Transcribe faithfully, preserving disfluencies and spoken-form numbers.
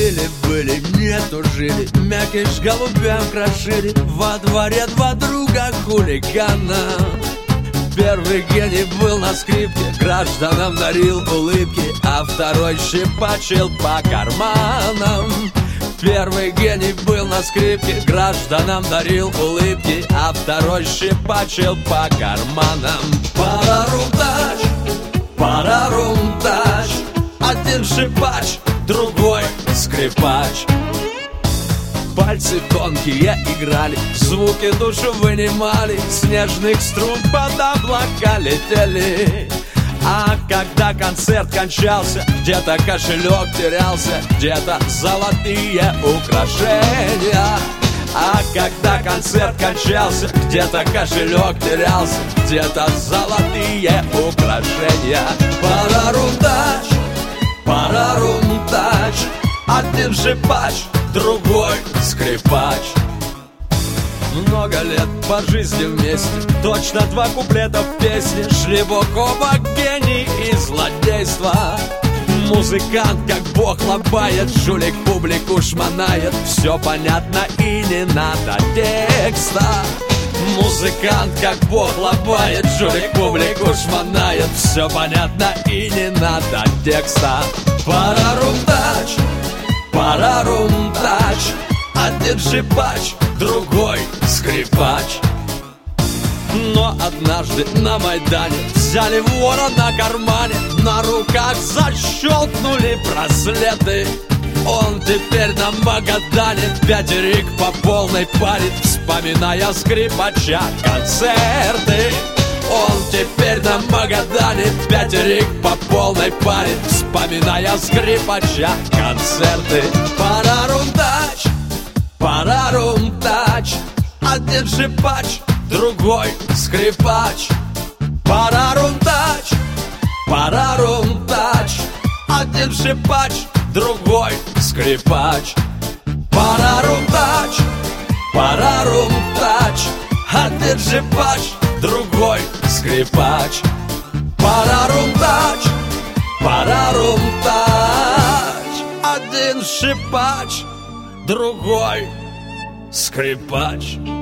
Жили-были, нету жили, мякиш голубям крошили. Во дворе два друга хулигана. Первый гений был на скрипке, гражданам дарил улыбки, а второй щипачил по карманам. Первый гений был на скрипке, гражданам дарил улыбки, а второй щипачил по карманам. Парарум-тач, парарум-тач, один шипач, другой скрипач. Пальцы тонкие играли, звуки душу вынимали, снежных струн под облака летели. А когда концерт кончался, где-то кошелек терялся, где-то золотые украшения. А когда концерт кончался, где-то кошелек терялся, где-то золотые украшения. Парарум-тач, парарум-тач, один шипач, другой скрипач. Много лет по жизни вместе, точно два куплета в песне. Шли бок о бок гений и злодейство. Музыкант как бог лобает, жулик публику шмонает. Все понятно и не надо текста. Музыкант как бог лобает, жулик публику шмонает. Все понятно и не надо текста. Парарум-тач, парарум-тач, один шипач, другой скрипач. Но однажды на Майдане взяли вора на кармане, на руках защелкнули браслеты. Он теперь на Магадане пятерик по полной парит, вспоминая скрипача концерты. Он теперь на Магадане пятерик по полной парит, вспоминая скрипача концерты. Парарум-тач, парарум-тач, один шипач, другой скрипач. Парарум-тач, парарум-тач, один шипач, другой скрипач. Парарум-тач, парарум-тач, один шипач, другой скрипач. Парарум-тач, парарум-тач, один шипач, другой скрипач.